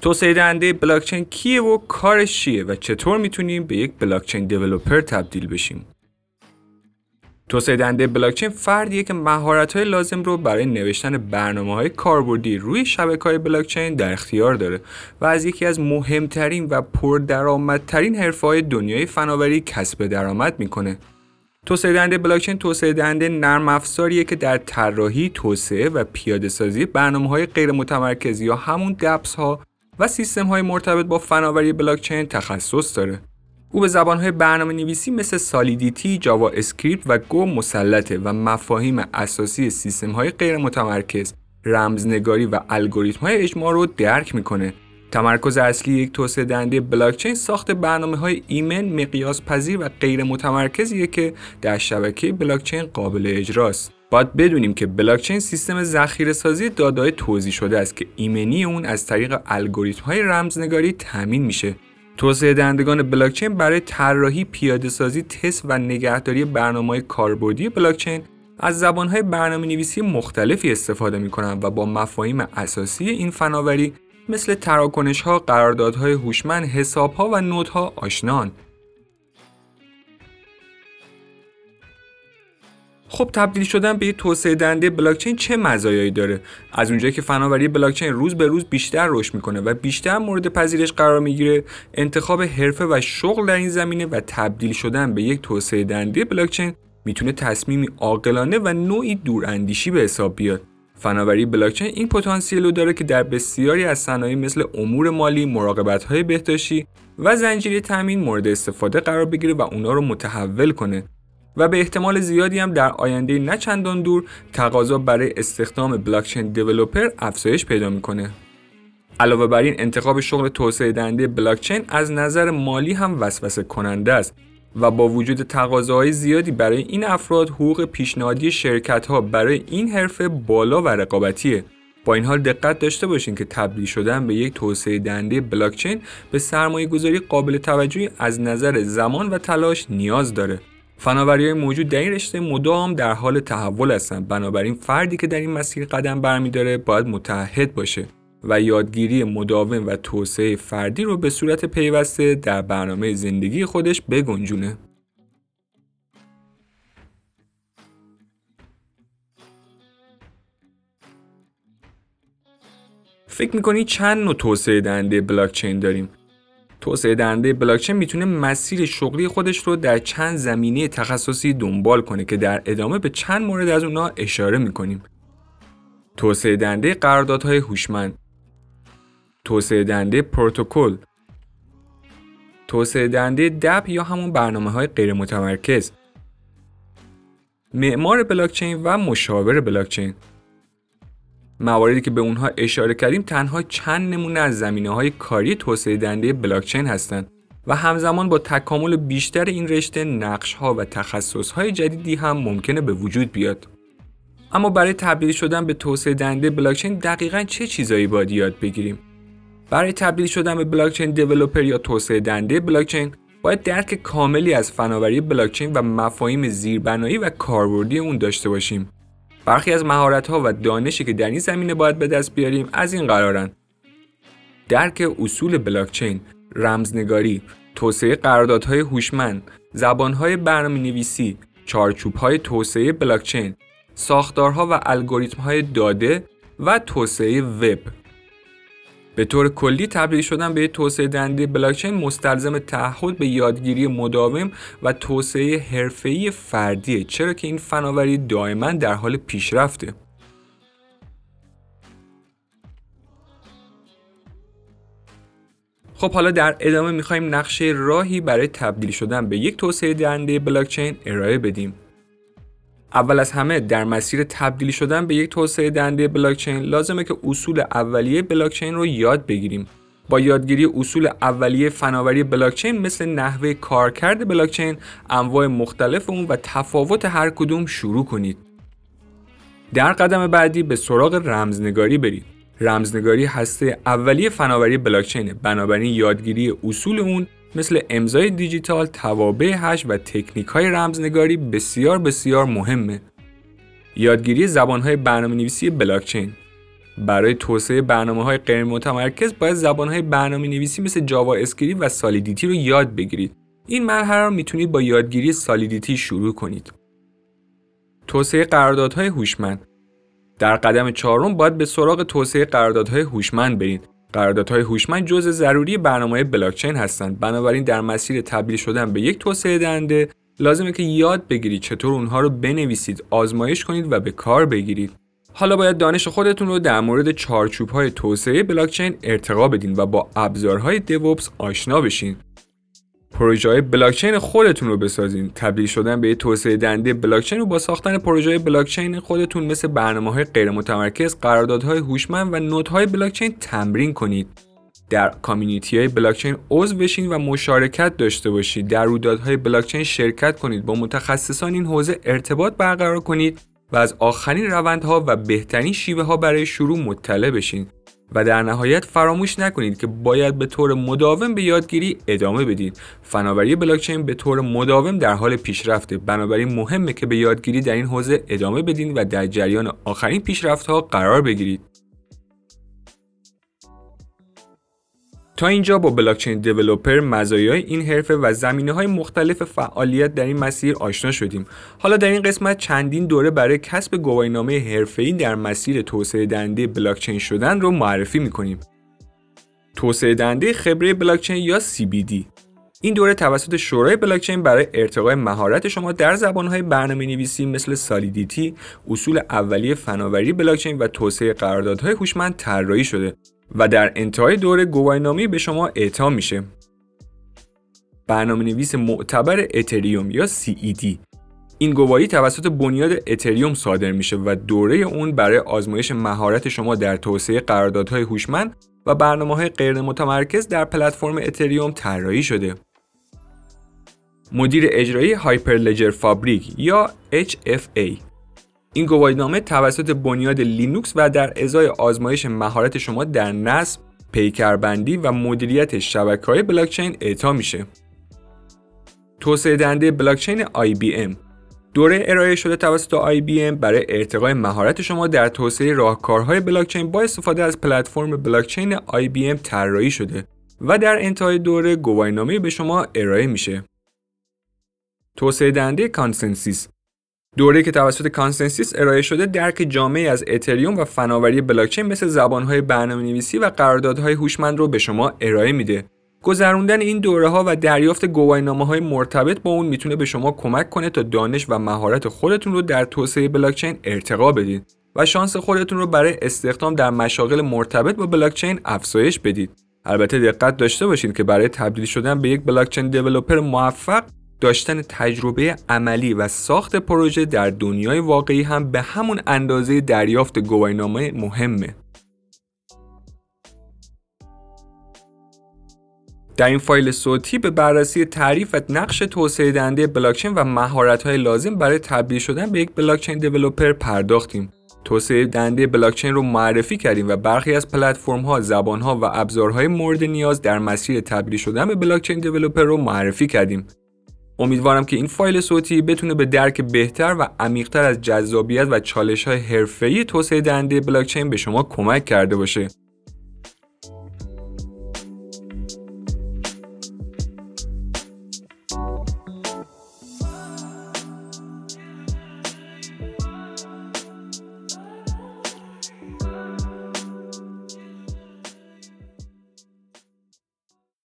توسعه دهنده بلاکچین کیه و کارش چیه و چطور میتونیم به یک بلاکچین دیولپر تبدیل بشیم؟ توسعه دهنده بلاکچین فردیه که مهارت‌های لازم رو برای نوشتن برنامه‌های کاربردی روی شبکه‌های بلاکچین در اختیار داره و از یکی از مهمترین و پردرآمدترین حرفه‌های دنیای فناوری کسب درآمد میکنه. توسعه دهنده بلاکچین توسعه دهنده نرم افزاریه که در طراحی، توسعه و پیاده‌سازی برنامه‌های غیر متمرکز یا همون دپس‌ها و سیستم‌های مرتبط با فناوری بلاکچین تخصص داره. او به زبان‌های برنامه‌نویسی مثل سالیدیتی، جاوا اسکریپت و گو مسلطه و مفاهیم اساسی سیستم‌های غیر متمرکز، رمزنگاری و الگوریتم‌های اجماع رو درک می‌کنه. تمرکز اصلی یک توسعه دهنده بلاکچین ساخت برنامه‌های ایمن، مقیاس پذیر و غیر متمرکزیه که در شبکه بلاکچین قابل اجراست. باید بدونیم که بلاکچین سیستم ذخیره‌سازی داده‌های توزیع شده است که ایمنی اون از طریق الگوریتم‌های رمزنگاری تامین میشه. توسعه دهندگان بلاکچین برای طراحی، پیاده‌سازی، تست و نگهداری برنامه‌های کاربردی بلاکچین از زبان‌های برنامه‌نویسی مختلفی استفاده می‌کنند و با مفاهیم اساسی این فناوری مثل تراکنش‌ها، قراردادهای هوشمند، حساب‌ها و نودها آشنان. خب تبدیل شدن به یک توسعه دهنده بلاکچین چه مزایایی داره؟ از اونجایی که فناوری بلاکچین روز به روز بیشتر رشد میکنه و بیشتر مورد پذیرش قرار میگیره، انتخاب حرفه و شغل در این زمینه و تبدیل شدن به یک توسعه دهنده بلاکچین میتونه تصمیمی عاقلانه و نوعی دوراندیشی به حساب بیاد. فناوری بلاکچین این پتانسیل رو داره که در بسیاری از صنایع مثل امور مالی، مراقبت‌های بهداشتی و زنجیره تامین مورد استفاده قرار بگیره و اونا رو متحول کنه. و به احتمال زیادی هم در آینده نه چندان دور تقاضا برای استخدام بلاکچین دیولپر افزایش پیدا میکنه. علاوه بر این انتخاب شغل توسعه دهنده بلاکچین از نظر مالی هم وسوسه کننده است و با وجود تقاضاهای زیادی برای این افراد حقوق پیشنهادی شرکت‌ها برای این حرفه بالا و رقابتیه. با این حال دقت داشته باشین که تبدیل شدن به یک توسعه دهنده بلاکچین به سرمایه‌گذاری قابل توجهی از نظر زمان و تلاش نیاز داره. فناوری‌های موجود در این رشته مدام در حال تحول هستند. بنابراین فردی که در این مسیر قدم برمی‌داره باید متعهد باشه و یادگیری مداوم و توسعه فردی رو به صورت پیوسته در برنامه زندگی خودش بگنجونه. فکر می‌کنی چند نوع توسعه دهنده بلاکچین داریم؟ توسعه دهنده بلاکچین میتونه مسیر شغلی خودش رو در چند زمینه تخصصی دنبال کنه که در ادامه به چند مورد از اونها اشاره میکنیم. توسعه دهنده قراردادهای هوشمند، توسعه دهنده پروتکل، توسعه دهنده دپ یا همون برنامه‌های غیر متمرکز، معمار بلاکچین و مشاور بلاکچین. مواردی که به اونها اشاره کردیم تنها چند نمونه از زمینه‌های کاری توسعه دهنده بلاکچین هستند و همزمان با تکامل بیشتر این رشته نقش‌ها و تخصص‌های جدیدی هم ممکنه به وجود بیاد. اما برای تبدیل شدن به توسعه دهنده بلاکچین دقیقاً چه چیزایی باید یاد بگیریم؟ برای تبدیل شدن به بلاکچین دیولپر یا توسعه دهنده بلاکچین باید درک کاملی از فناوری بلاکچین و مفاهیم زیربنایی و کاربردی اون داشته باشیم. برخی از مهارت‌ها و دانشی که در این زمینه باید به دست بیاریم از این قرارن: درک اصول بلاکچین، رمزنگاری، توسعه قراردادهای هوشمند، زبان‌های برنامه‌نویسی، چارچوب‌های توسعه بلاکچین، ساختارها و الگوریتم‌های داده و توسعه وب. به طور کلی تبدیل شدن به توسعه دهنده بلاکچین مستلزم تعهد به یادگیری مداوم و توسعه حرفه‌ای فردیه، چرا که این فناوری دائما در حال پیشرفته. خب حالا در ادامه می‌خوایم نقشه راهی برای تبدیل شدن به یک توسعه دهنده بلاکچین ارائه بدیم. اول از همه در مسیر تبدیل شدن به یک توسعه دهنده بلاکچین لازمه که اصول اولیه بلاکچین رو یاد بگیریم. با یادگیری اصول اولیه فناوری بلاکچین مثل نحوه کارکرد بلاکچین، انواع مختلف اون و تفاوت هر کدوم شروع کنید. در قدم بعدی به سراغ رمزنگاری برید. رمزنگاری هسته اولیه فناوری بلاکچینه، بنابراین یادگیری اصول اون مثل امضای دیجیتال، توابع هش و تکنیک‌های رمزنگاری بسیار بسیار مهمه. یادگیری زبان‌های برنامه‌نویسی بلاکچین. برای توسعه برنامه‌های غیر متمرکز باید زبان‌های برنامه‌نویسی مثل جاوا اسکریپت و سالیدیتی رو یاد بگیرید. این مرحله رو میتونید با یادگیری سالیدیتی شروع کنید. توسعه قراردادهای هوشمند. در قدم 4 باید به سراغ توسعه قراردادهای هوشمند برید. قراردادهای هوشمند جزء ضروری برنامه‌های بلاکچین هستند. بنابراین در مسیر تبدیل شدن به یک توسعه دهنده لازمه که یاد بگیرید چطور اونها رو بنویسید، آزمایش کنید و به کار بگیرید. حالا باید دانش خودتون رو در مورد چارچوب‌های توسعه بلاکچین ارتقا بدین و با ابزارهای دیوپس آشنا بشین. پروژه‌های بلاکچین خودتون رو بسازین. تبدیل شدن به توسعه دهنده بلاکچین رو با ساختن پروژه‌های بلاکچین خودتون مثل برنامه‌های غیر متمرکز، قراردادهای هوشمند و نودهای بلاکچین تمرین کنید. در کامیونیتی‌های بلاکچین عضو بشین و مشارکت داشته باشید. در رویدادهای بلاکچین شرکت کنید، با متخصصان این حوزه ارتباط برقرار کنید و از آخرین روندها و بهترین شیوه‌ها برای شروع مطلع بشین. و در نهایت فراموش نکنید که باید به طور مداوم به یادگیری ادامه بدید. فناوری بلاکچین به طور مداوم در حال پیشرفته، بنابراین مهمه که به یادگیری در این حوزه ادامه بدین و در جریان آخرین پیشرفت‌ها قرار بگیرید. تا اینجا با بلاکچین دیولپر، مزایای این حرفه و زمینه‌های مختلف فعالیت در این مسیر آشنا شدیم. حالا در این قسمت چندین دوره برای کسب گواهینامه حرفه‌ای در مسیر توسعه دهنده بلاکچین شدن رو معرفی می‌کنیم. توسعه دهنده خبره بلاکچین یا CBD. این دوره توسط شورای بلاکچین برای ارتقای مهارت شما در زبان‌های برنامه‌نویسی مثل سالیدیتی، اصول اولیه فناوری بلاکچین و توسعه قراردادهای هوشمند طراحی شده و در انتهای دوره گواهینامه به شما اعطا میشه. برنامه‌نویس معتبر اتریوم یا CED. این گواهی توسط بنیاد اتریوم صادر میشه و دوره اون برای آزمایش مهارت شما در توسعه قراردادهای هوشمند و برنامه‌های غیر متمرکز در پلتفرم اتریوم طراحی شده. مدیر اجرایی هایپرلجر فابریک یا HFA. این گواهینامه توسط بنیاد لینوکس و در ازای آزمایش مهارت شما در نصب، پیکربندی و مدیریت شبکه‌های بلاکچین اعطا میشه. توسعه دهنده بلاکچین IBM. دوره ارائه شده توسط IBM برای ارتقای مهارت شما در توسعه راهکارهای بلاکچین با استفاده از پلتفرم بلاکچین IBM طراحی شده و در انتهای دوره گواهینامه به شما ارائه میشه. توسعه دهنده کانسنسیس. دوره که توسط کانسنسیس ارائه شده درک جامعی از اتریوم و فناوری بلاکچین مثل زبان‌های برنامه‌نویسی و قراردادهای هوشمند رو به شما ارائه میده. گذروندن این دوره‌ها و دریافت گواهینامه‌های مرتبط با اون میتونه به شما کمک کنه تا دانش و مهارت خودتون رو در توسعه بلاکچین ارتقا بدید و شانس خودتون رو برای استخدام در مشاغل مرتبط با بلاکچین افزایش بدید. البته دقت داشته باشید که برای تبدیل شدن به یک بلاکچین دیولپر موفق داشتن تجربه عملی و ساخت پروژه در دنیای واقعی هم به همون اندازه دریافت گواهینامه مهمه. در این فایل صوتی به بررسی تعریف و نقش توسعه دهنده بلاکچین و مهارت‌های لازم برای تبدیل شدن به یک بلاکچین دیولپر پرداختیم. توسعه دهنده بلاکچین رو معرفی کردیم و برخی از پلتفرم‌ها، زبان‌ها و ابزارهای مورد نیاز در مسیر تبدیل شدن به بلاکچین دیولپر رو معرفی کردیم. امیدوارم که این فایل صوتی بتونه به درک بهتر و عمیق‌تر از جذابیت و چالش‌های حرفه‌ای توسعه دهنده بلاکچین به شما کمک کرده باشه.